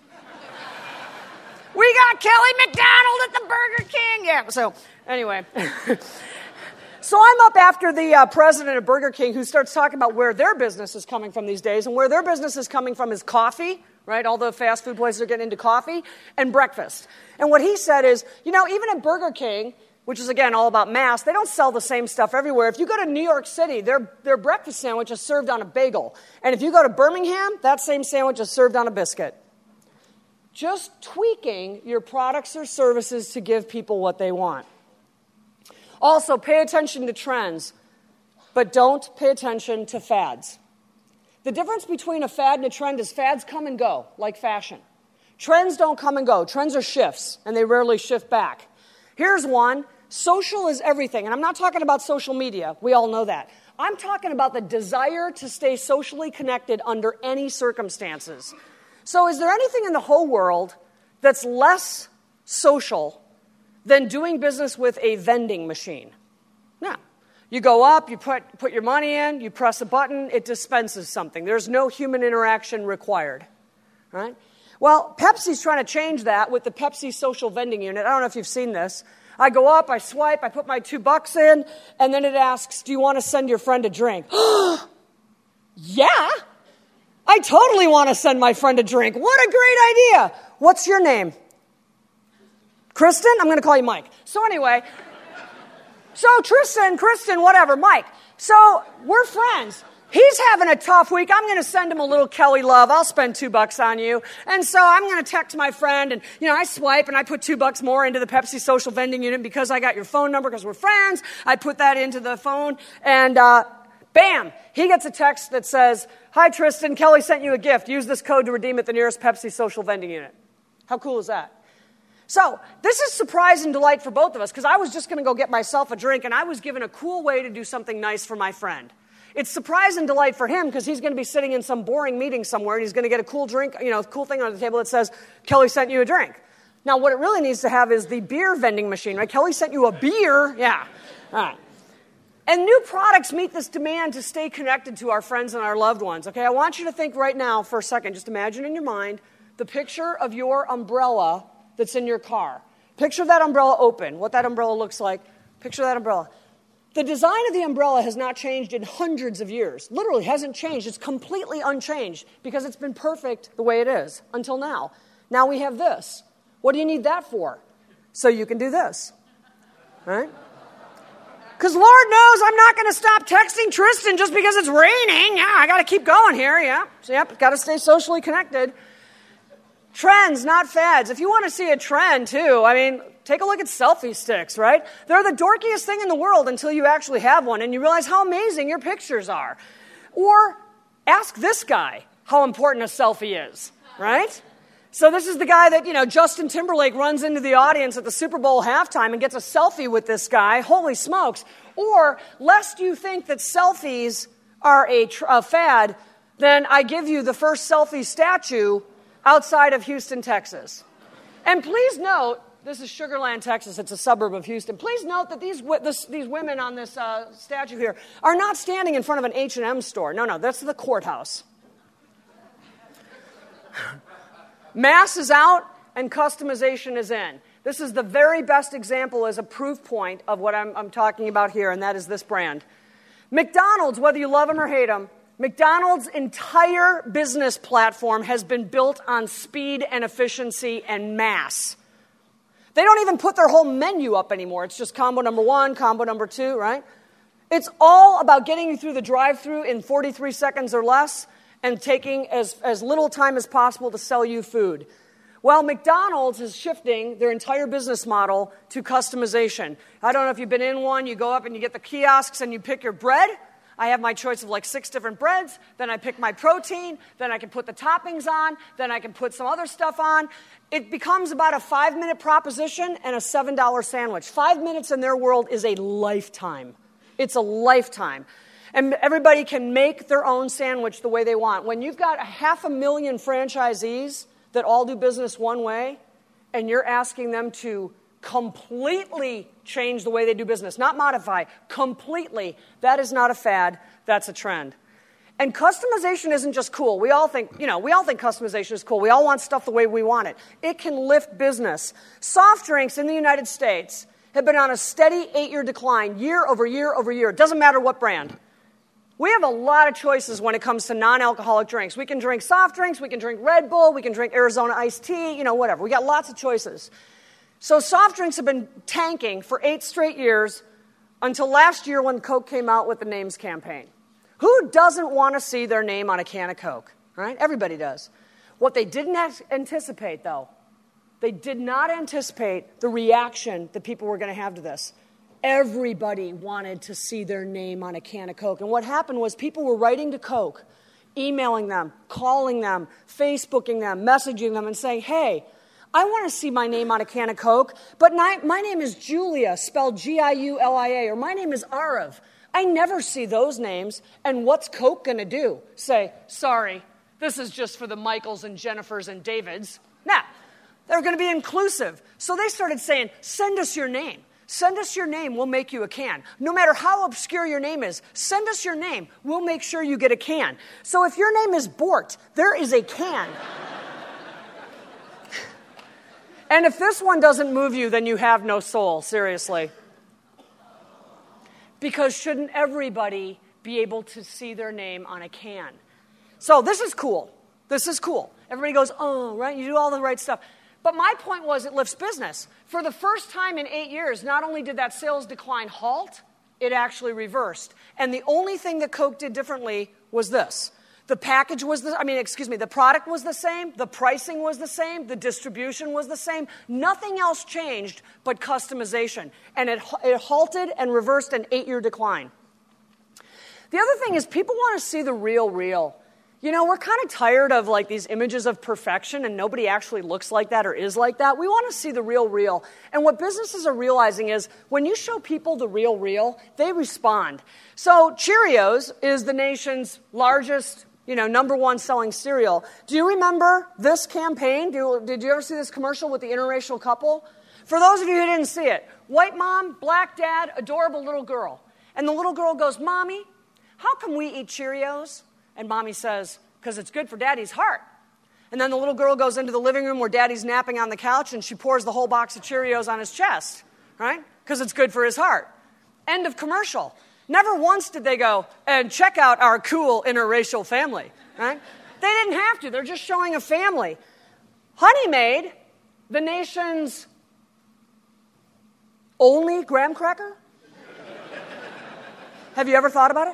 Speaker 2: We got Kelly McDonald at the Burger King. Yeah, so anyway. So I'm up after the uh, president of Burger King, who starts talking about where their business is coming from these days. And where their business is coming from is coffee, right? All the fast food places are getting into coffee, and breakfast. And what he said is, you know, even at Burger King, which is, again, all about mass, they don't sell the same stuff everywhere. If you go to New York City, their, their breakfast sandwich is served on a bagel. And if you go to Birmingham, that same sandwich is served on a biscuit. Just tweaking your products or services to give people what they want. Also, pay attention to trends, but don't pay attention to fads. The difference between a fad and a trend is fads come and go, like fashion. Trends don't come and go. Trends are shifts, and they rarely shift back. Here's one. Social is everything. And I'm not talking about social media. We all know that. I'm talking about the desire to stay socially connected under any circumstances. So is there anything in the whole world that's less social than doing business with a vending machine? No. You go up, you put, put your money in, you press a button, it dispenses something. There's no human interaction required. Right? Well, Pepsi's trying to change that with the Pepsi social vending unit. I don't know if you've seen this. I go up, I swipe, I put my two bucks in, and then it asks, do you want to send your friend a drink? Yeah, I totally want to send my friend a drink. What a great idea. What's your name? Kristen? I'm going to call you Mike. So anyway, so Tristan, Kristen, whatever, Mike. So we're friends. He's having a tough week. I'm going to send him a little Kelly love. I'll spend two bucks on you. And so I'm going to text my friend, and, you know, I swipe, and I put two bucks more into the Pepsi social vending unit because I got your phone number because we're friends. I put that into the phone, and uh, bam, he gets a text that says, hi, Tristan, Kelly sent you a gift. Use this code to redeem at the nearest Pepsi social vending unit. How cool is that? So this is surprise and delight for both of us, because I was just going to go get myself a drink, and I was given a cool way to do something nice for my friend. It's surprise and delight for him because he's going to be sitting in some boring meeting somewhere and he's going to get a cool drink, you know, cool thing on the table that says, Kelly sent you a drink. Now, what it really needs to have is the beer vending machine, right? Kelly sent you a beer. Yeah. All right. And new products meet this demand to stay connected to our friends and our loved ones. Okay, I want you to think right now for a second, just imagine in your mind the picture of your umbrella that's in your car. Picture that umbrella open, what that umbrella looks like. Picture that umbrella. The design of the umbrella has not changed in hundreds of years. Literally hasn't changed. It's completely unchanged because it's been perfect the way it is until now. Now we have this. What do you need that for? So you can do this, right? Because Lord knows I'm not going to stop texting Tristan just because it's raining. Yeah, I got to keep going here. Yeah, so, yep, got to stay socially connected. Trends, not fads. If you want to see a trend, too, I mean, take a look at selfie sticks, right? They're the dorkiest thing in the world until you actually have one and you realize how amazing your pictures are. Or ask this guy how important a selfie is, right? So this is the guy that, you know, Justin Timberlake runs into the audience at the Super Bowl halftime and gets a selfie with this guy. Holy smokes. Or, lest you think that selfies are a, tr- a fad, then I give you the first selfie statue outside of Houston, Texas. And please note this is Sugar Land, Texas. It's a suburb of Houston. Please note that these this, these women on this uh, statue here are not standing in front of an H and M store. No, no, that's the courthouse. Mass is out and customization is in. This is the very best example as a proof point of what I'm, I'm talking about here, and that is this brand. McDonald's, whether you love them or hate them, McDonald's entire business platform has been built on speed and efficiency and mass. They don't even put their whole menu up anymore. It's just combo number one, combo number two, right? It's all about getting you through the drive-thru in forty-three seconds or less and taking as, as little time as possible to sell you food. Well, McDonald's is shifting their entire business model to customization. I don't know if you've been in one. You go up and you get the kiosks and you pick your bread. I have my choice of like six different breads. Then I pick my protein. Then I can put the toppings on. Then I can put some other stuff on. It becomes about a five-minute proposition and a seven dollar sandwich. Five minutes in their world is a lifetime. It's a lifetime. And everybody can make their own sandwich the way they want. When you've got a half a million franchisees that all do business one way, and you're asking them to completely change the way they do business, not modify, completely, that is not a fad, that's a trend. And customization isn't just cool. We all think, you know, we all think customization is cool. We all want stuff the way we want it. It can lift business. Soft drinks in the United States have been on a steady eight-year decline, year over year over year. It doesn't matter what brand. We have a lot of choices when it comes to non-alcoholic drinks. We can drink soft drinks, we can drink Red Bull, we can drink Arizona iced tea, you know, whatever. We got lots of choices. So soft drinks have been tanking for eight straight years until last year when Coke came out with the Names campaign. Who doesn't want to see their name on a can of Coke, right? Everybody does. What they didn't anticipate, though, they did not anticipate the reaction that people were going to have to this. Everybody wanted to see their name on a can of Coke. And what happened was people were writing to Coke, emailing them, calling them, Facebooking them, messaging them, and saying, hey, I want to see my name on a can of Coke, but my name is Julia, spelled G I U L I A, or my name is Arav. I never see those names, and what's Coke going to do? Say, sorry, this is just for the Michaels and Jennifers and Davids. Nah, they're going to be inclusive. So they started saying, send us your name. Send us your name, we'll make you a can. No matter how obscure your name is, send us your name, we'll make sure you get a can. So if your name is Bort, there is a can. And if this one doesn't move you, then you have no soul, seriously. Because shouldn't everybody be able to see their name on a can? So this is cool. This is cool. Everybody goes, oh, right, you do all the right stuff. But my point was it lifts business. For the first time in eight years, not only did that sales decline halt, it actually reversed. And the only thing that Coke did differently was this. The package was the, I mean, excuse me, the product was the same, the pricing was the same, the distribution was the same. Nothing else changed but customization. And it, it halted and reversed an eight-year decline. The other thing is people want to see the real real. You know, we're kind of tired of like these images of perfection and nobody actually looks like that or is like that. We want to see the real real. And what businesses are realizing is when you show people the real real, they respond. So Cheerios is the nation's largest, you know, number one selling cereal. Do you remember this campaign? Do you, did you ever see this commercial with the interracial couple? For those of you who didn't see it, white mom, black dad, adorable little girl. And the little girl goes, Mommy, how come we eat Cheerios? And Mommy says, because it's good for Daddy's heart. And then the little girl goes into the living room where Daddy's napping on the couch and she pours the whole box of Cheerios on his chest, right? Because it's good for his heart. End of commercial. Never once did they go, and check out our cool interracial family, right? They didn't have to. They're just showing a family. Honey Maid, the nation's only graham cracker? Have you ever thought about it?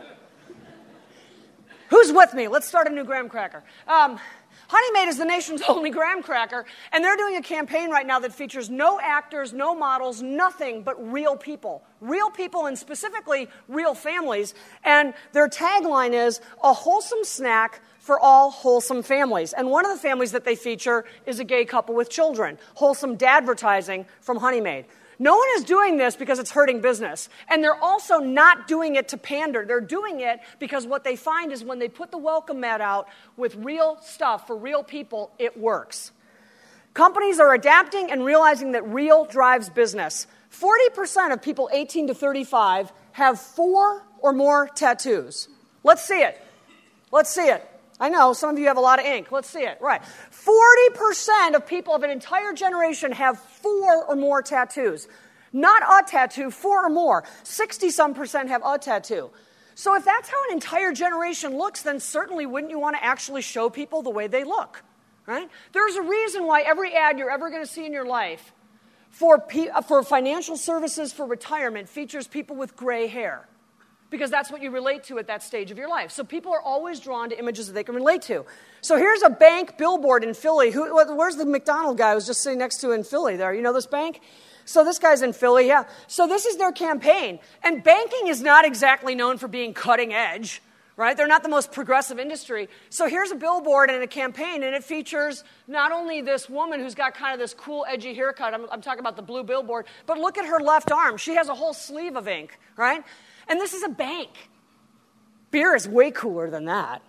Speaker 2: Who's with me? Let's start a new graham cracker. Um, Honey Maid is the nation's only graham cracker, and they're doing a campaign right now that features no actors, no models, nothing but real people. Real people and specifically real families. And their tagline is, a wholesome snack for all wholesome families. And one of the families that they feature is a gay couple with children. Wholesome dadvertising from Honey Maid. No one is doing this because it's hurting business. And they're also not doing it to pander. They're doing it because what they find is when they put the welcome mat out with real stuff for real people, it works. Companies are adapting and realizing that real drives business. forty percent of people eighteen to thirty-five have four or more tattoos. Let's see it. Let's see it. I know, some of you have a lot of ink. Let's see it. Right. forty percent of people of an entire generation have four or more tattoos. Not a tattoo, four or more. sixty-some percent have a tattoo. So if that's how an entire generation looks, then certainly wouldn't you want to actually show people the way they look? Right? There's a reason why every ad you're ever going to see in your life for, P- for financial services for retirement features people with gray hair. Because that's what you relate to at that stage of your life. So people are always drawn to images that they can relate to. So here's a bank billboard in Philly. Who, where's the McDonald guy I was just sitting next to in Philly there? You know this bank? So this guy's in Philly, yeah. So this is their campaign. And banking is not exactly known for being cutting edge, right? They're not the most progressive industry. So here's a billboard and a campaign, and it features not only this woman who's got kind of this cool, edgy haircut. I'm, I'm talking about the blue billboard. But look at her left arm. She has a whole sleeve of ink, right? And this is a bank. Beer is way cooler than that.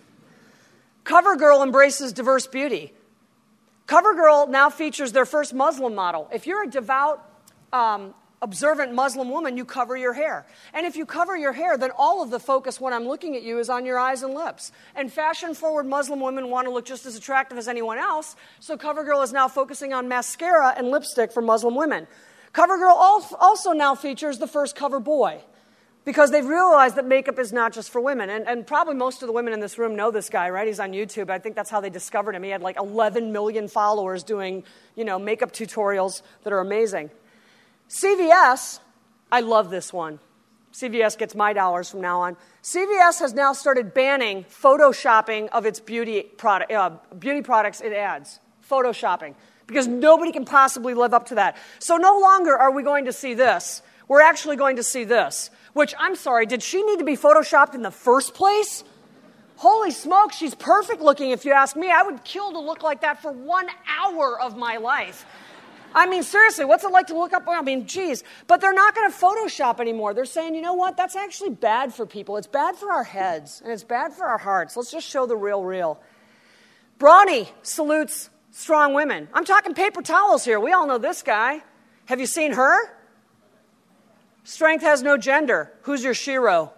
Speaker 2: CoverGirl embraces diverse beauty. CoverGirl now features their first Muslim model. If you're a devout, um, observant Muslim woman, you cover your hair. And if you cover your hair, then all of the focus when I'm looking at you is on your eyes and lips. And fashion-forward Muslim women want to look just as attractive as anyone else, so CoverGirl is now focusing on mascara and lipstick for Muslim women. CoverGirl also now features the first cover boy, because they've realized that makeup is not just for women. And, and probably most of the women in this room know this guy, right? He's on YouTube. I think that's how they discovered him. He had like eleven million followers doing, you know, makeup tutorials that are amazing. C V S, I love this one. C V S gets my dollars from now on. C V S has now started banning photoshopping of its beauty, product, uh, beauty products in ads. Photoshopping. Because nobody can possibly live up to that. So no longer are we going to see this. We're actually going to see this. Which, I'm sorry, did she need to be photoshopped in the first place? Holy smoke, she's perfect looking if you ask me. I would kill to look like that for one hour of my life. I mean, seriously, what's it like to look up? I mean, geez. But they're not going to Photoshop anymore. They're saying, you know what, that's actually bad for people. It's bad for our heads, and it's bad for our hearts. Let's just show the real real. Brawny salutes strong women. I'm talking paper towels here. We all know this guy. Have you seen her? Strength has no gender. Who's your Shiro?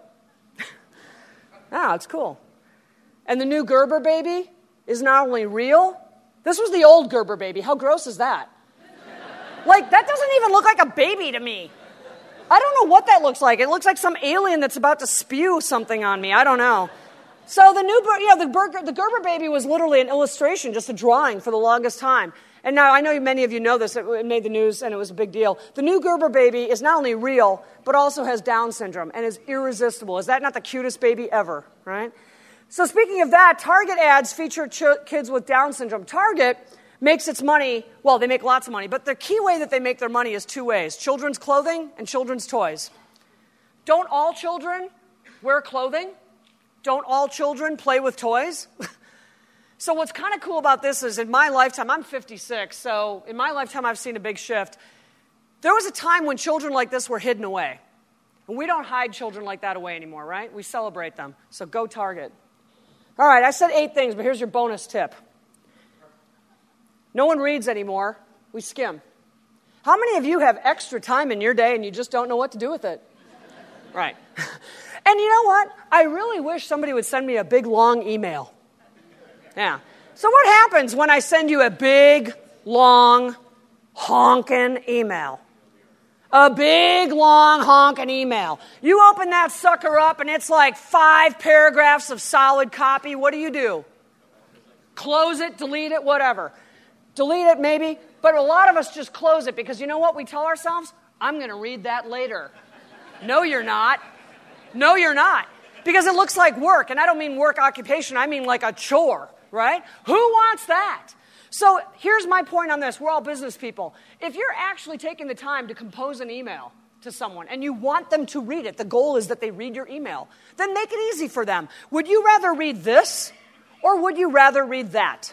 Speaker 2: Ah, it's cool. And the new Gerber baby is not only real, this was the old Gerber baby. How gross is that? Like, that doesn't even look like a baby to me. I don't know what that looks like. It looks like some alien that's about to spew something on me. I don't know. So the new, you know, the, Gerber, the Gerber baby was literally an illustration, just a drawing for the longest time. And now I know many of you know this. It made the news, and it was a big deal. The new Gerber baby is not only real, but also has Down syndrome and is irresistible. Is that not the cutest baby ever, right? So speaking of that, Target ads feature ch- kids with Down syndrome. Target makes its money, well, they make lots of money, but the key way that they make their money is two ways: children's clothing and children's toys. Don't all children wear clothing? Don't all children play with toys? So what's kind of cool about this is in my lifetime, I'm fifty-six, so in my lifetime I've seen a big shift. There was a time when children like this were hidden away. And we don't hide children like that away anymore, right? We celebrate them. So go Target. All right, I said eight things, but here's your bonus tip. No one reads anymore. We skim. How many of you have extra time in your day and you just don't know what to do with it? Right. And you know what? I really wish somebody would send me a big, long email. Yeah. So what happens when I send you a big, long, honking email? A big, long, honking email. You open that sucker up and it's like five paragraphs of solid copy. What do you do? Close it, delete it, whatever. Delete it maybe, but a lot of us just close it because you know what we tell ourselves? I'm going to read that later. No, you're not. No, you're not. Because it looks like work, and I don't mean work occupation, I mean like a chore. Right? Who wants that? So here's my point on this. We're all business people. If you're actually taking the time to compose an email to someone and you want them to read it, the goal is that they read your email, then make it easy for them. Would you rather read this or would you rather read that?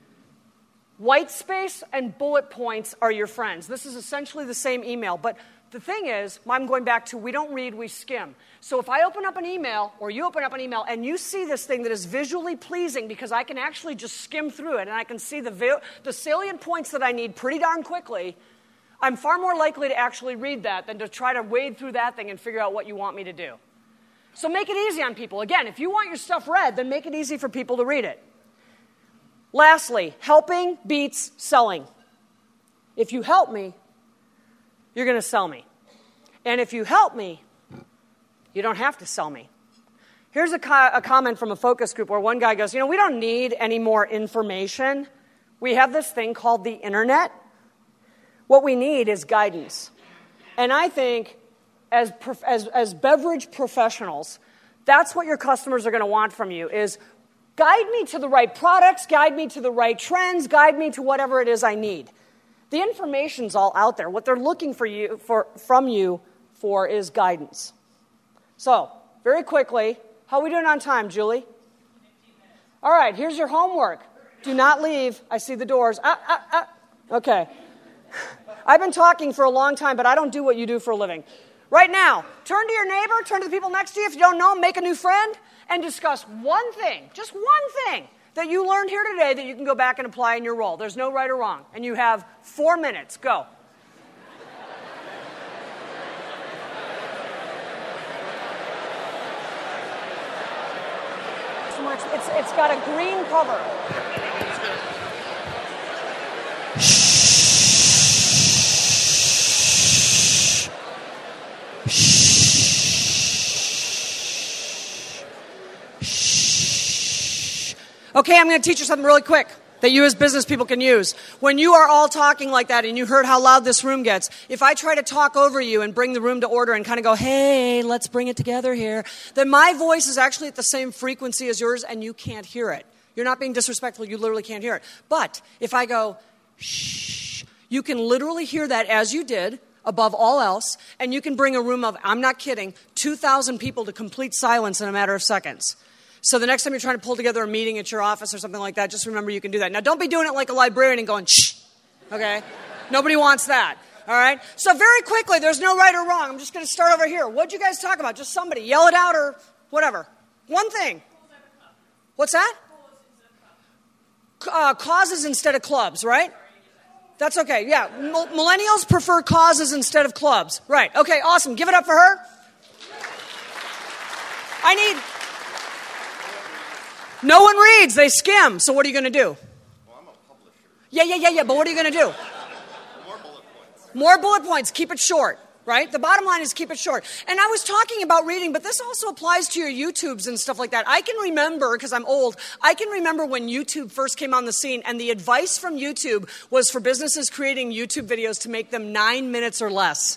Speaker 2: White space and bullet points are your friends. This is essentially the same email, but The thing is, I'm going back to we don't read, we skim. So if I open up an email, or you open up an email, and you see this thing that is visually pleasing because I can actually just skim through it, and I can see the, vi- the salient points that I need pretty darn quickly, I'm far more likely to actually read that than to try to wade through that thing and figure out what you want me to do. So make it easy on people. Again, if you want your stuff read, then make it easy for people to read it. Lastly, helping beats selling. If you help me, you're going to sell me. And if you help me, you don't have to sell me. Here's a, co- a comment from a focus group where one guy goes, you know, we don't need any more information. We have this thing called the internet. What we need is guidance. And I think as, prof- as, as beverage professionals, that's what your customers are going to want from you is guide me to the right products, guide me to the right trends, guide me to whatever it is I need. The information's all out there. What they're looking for you for from you for is guidance. So, very quickly, how are we doing on time, Julie? All right, here's your homework. Do not leave. I see the doors. Ah, ah, ah. Okay. I've been talking for a long time, but I don't do what you do for a living. Right now, turn to your neighbor, turn to the people next to you. If you don't know them, make a new friend, and discuss one thing, just one thing, that you learned here today that you can go back and apply in your role. There's no right or wrong. And you have four minutes. Go. It's, it's got a green cover. Okay, I'm going to teach you something really quick that you as business people can use. When you are all talking like that and you heard how loud this room gets, if I try to talk over you and bring the room to order and kind of go, hey, let's bring it together here, then my voice is actually at the same frequency as yours and you can't hear it. You're not being disrespectful, you literally can't hear it. But if I go, shh, you can literally hear that as you did, above all else, and you can bring a room of, I'm not kidding, two thousand people to complete silence in a matter of seconds. So the next time you're trying to pull together a meeting at your office or something like that, just remember you can do that. Now, don't be doing it like a librarian and going, shh, okay? Nobody wants that, all right? So very quickly, there's no right or wrong. I'm just going to start over here. What'd you guys talk about? Just somebody. Yell it out or whatever. One thing. What's that? Uh, causes instead of clubs, right? That's okay, yeah. M- millennials prefer causes instead of clubs. Right, okay, awesome. Give it up for her. I need... No one reads, they skim. So what are you going to do?
Speaker 3: Well, I'm a publisher.
Speaker 2: Yeah, yeah, yeah, yeah, but what are you going to do?
Speaker 3: More bullet points.
Speaker 2: More bullet points. Keep it short, right? The bottom line is keep it short. And I was talking about reading, but this also applies to your YouTubes and stuff like that. I can remember, because I'm old, I can remember when YouTube first came on the scene, and the advice from YouTube was for businesses creating YouTube videos to make them nine minutes or less.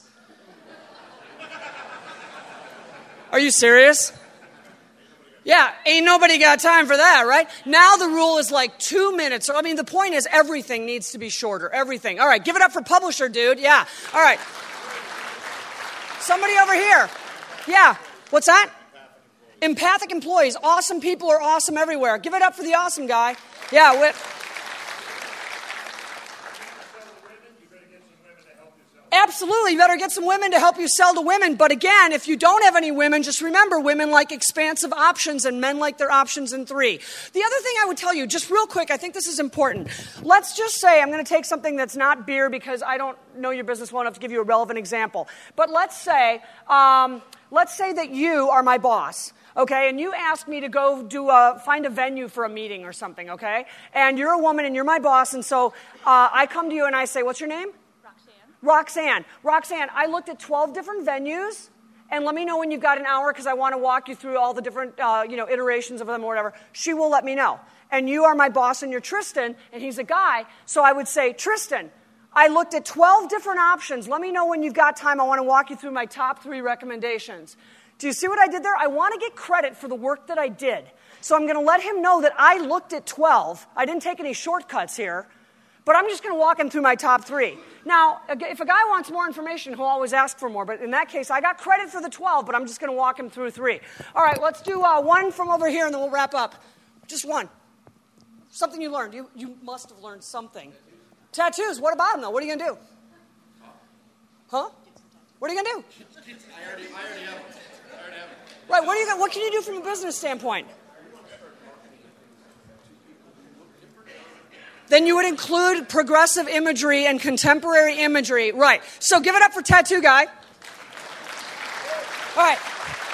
Speaker 2: Are you serious? Yeah, ain't nobody got time for that, right? Now the rule is like two minutes. I mean, the point is everything needs to be shorter. Everything. All right, give it up for publisher, dude. Yeah. All right. Somebody over here. Yeah. What's that? Empathic employees. Awesome people are awesome everywhere. Give it up for the awesome guy. Yeah. We- Absolutely, you better get some women to help you sell to women. But again, if you don't have any women, just remember women like expansive options and men like their options in three. The other thing I would tell you, just real quick, I think this is important. Let's just say, I'm going to take something that's not beer because I don't know your business well enough to give you a relevant example. But let's say, um, let's say that you are my boss. Okay, and you ask me to go do a, find a venue for a meeting or something, okay? And you're a woman and you're my boss, and so uh, I come to you and I say, what's your name? Roxanne. Roxanne, I looked at twelve different venues, and let me know when you've got an hour because I want to walk you through all the different uh, you know, iterations of them or whatever. She will let me know. And you are my boss, and you're Tristan, and he's a guy, so I would say, Tristan, I looked at twelve different options. Let me know when you've got time. I want to walk you through my top three recommendations. Do you see what I did there? I want to get credit for the work that I did. So I'm going to let him know that I looked at twelve. I didn't take any shortcuts here. But I'm just going to walk him through my top three. Now, if a guy wants more information, he'll always ask for more. But in that case, I got credit for the twelve, but I'm just going to walk him through three. All right, let's do uh, one from over here, and then we'll wrap up. Just one. Something you learned. You, you must have learned something. Tattoos. What about them, though? What are you going to do? Huh? What are you going to do?
Speaker 3: I already, I already have it. I already have it.
Speaker 2: Right, what, are you, gonna- what can you do from a business standpoint? Then you would include progressive imagery and contemporary imagery. Right. So give it up for Tattoo Guy. All right.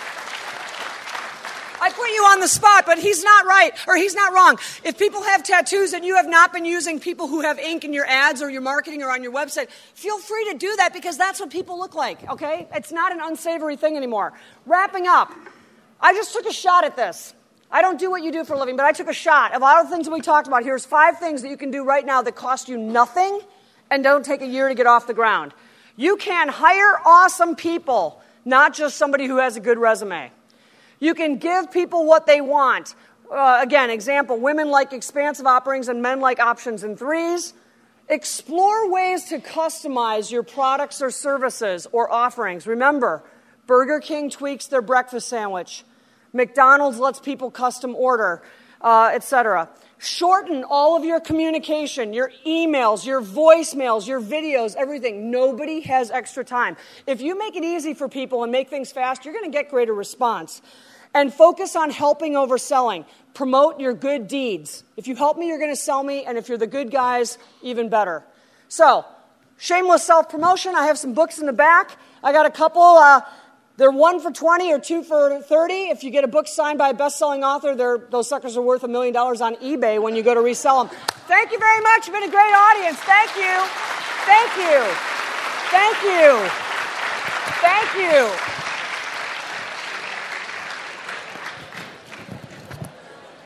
Speaker 2: I put you on the spot, but he's not right, or he's not wrong. If people have tattoos and you have not been using people who have ink in your ads or your marketing or on your website, feel free to do that because that's what people look like, okay? It's not an unsavory thing anymore. Wrapping up, I just took a shot at this. I don't do what you do for a living, but I took a shot. Of all the things that we talked about, here's five things that you can do right now that cost you nothing and don't take a year to get off the ground. You can hire awesome people, not just somebody who has a good resume. You can give people what they want. Uh, again, example, women like expansive offerings and men like options and threes. Explore ways to customize your products or services or offerings. Remember, Burger King tweaks their breakfast sandwich. McDonald's lets people custom order, uh, et cetera. Shorten all of your communication, your emails, your voicemails, your videos, everything. Nobody has extra time. If you make it easy for people and make things fast, you're going to get greater response. And focus on helping over selling. Promote your good deeds. If you help me, you're going to sell me, and if you're the good guys, even better. So, shameless self-promotion. I have some books in the back. I got a couple. Uh, they're one for twenty or two for thirty. If you get a book signed by a best-selling author, those suckers are worth a million dollars on eBay when you go to resell them. Thank you very much. You've been a great audience. Thank you. Thank you. Thank you. Thank you.